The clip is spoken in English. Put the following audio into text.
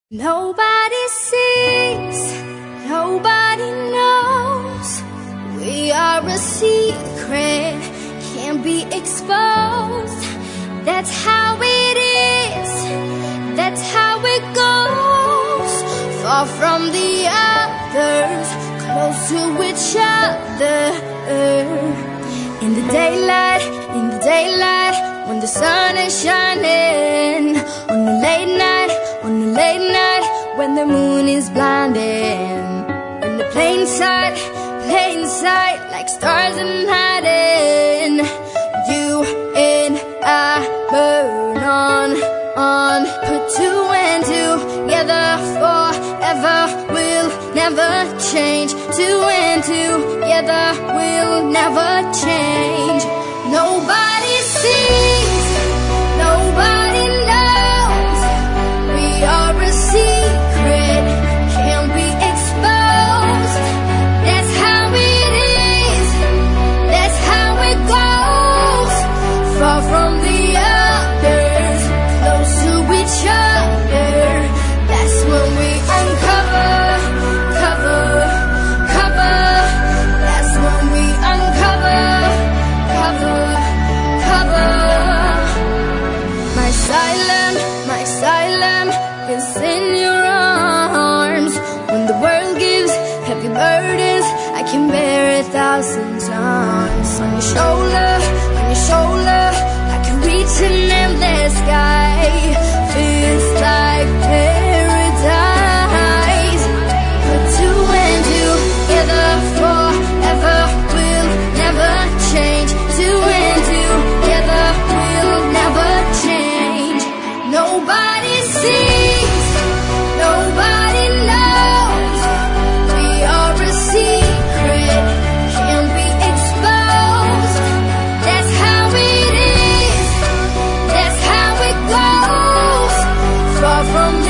Nobody sees, nobody knows. We are a secret, can't be exposed. That's how it is, that's how it goes. Far from the others, close to each other. In the daylight, when the sun is shining. On the late night, when the moon is blinding. In the plain sight, like stars in hiding. You and I burn on. Put two and two together forever. We'll never change. Two and two together, we'll never change. Nobody sees, nobody knows. We are a secret, can't be exposed. That's how it is, that's how it goes. Far from the others, close to each other. That's when we uncover. That's when we uncover. My asylum is in your arms. When the world gives heavy burdens, I can bear 1,000 times. On your shoulder, I can reach an endless sky. Feels like paradise. Put two and two together forever. We'll never change. Two and two together, we'll never change. Nobody sees, nobody knows. We are a secret, can't be exposed. That's how it is, that's how it goes. Far from